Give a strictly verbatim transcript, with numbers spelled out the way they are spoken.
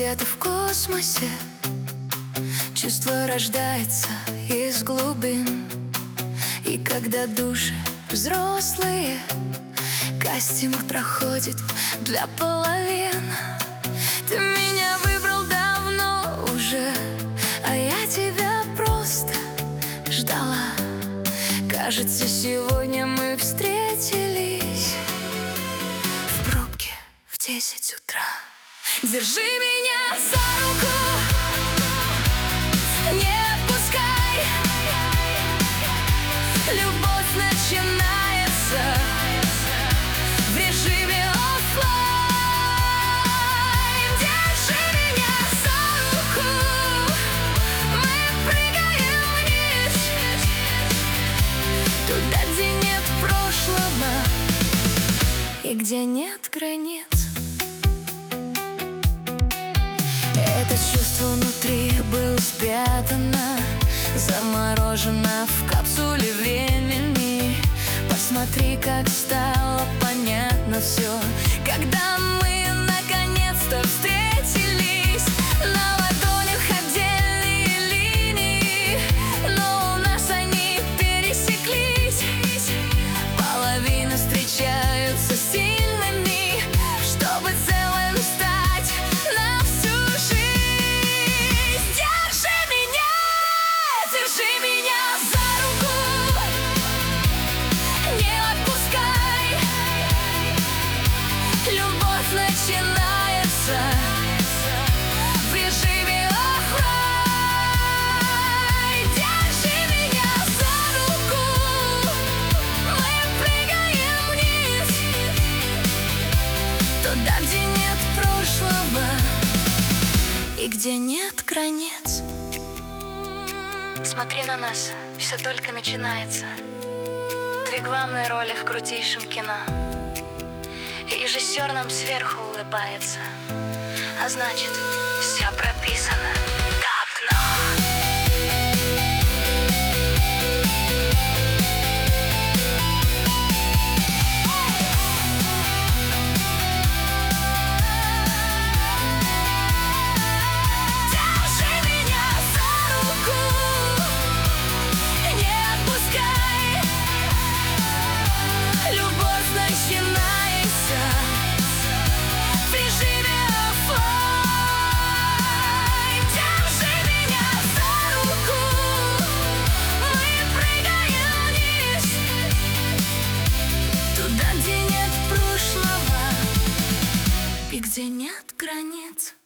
где-то в космосе чувство рождается из глубин. И когда души взрослые, кастинг проходит для половин. Ты меня выбрал давно уже, а я тебя просто ждала. Кажется, сегодня мы встретились в пробке в десять утра. Держи меня за руку, не отпускай. Любовь начинается в режиме оффлайн. Держи меня за руку, мы прыгаем вниз, туда, где нет прошлого и где нет границ. Это чувство внутри было спрятано, заморожено в капсуле времени. Посмотри, как стало понятно все, когда мы наконец-то встретились. На ладонях отдельные линии, но у нас они пересеклись. Половины встречаются сильными, чтобы целым стать на всю жизнь. Держи меня, держи меня за руку, не отпускай. Любовь начинается в режиме оффлайн. Держи меня за руку, мы прыгаем вниз, туда, где нет прошлого и где нет границ. Смотри на нас, все только начинается. Две главные роли в крутейшем кино, и режиссер нам сверху улыбается, а значит, все прописано как дно. Где нет границ.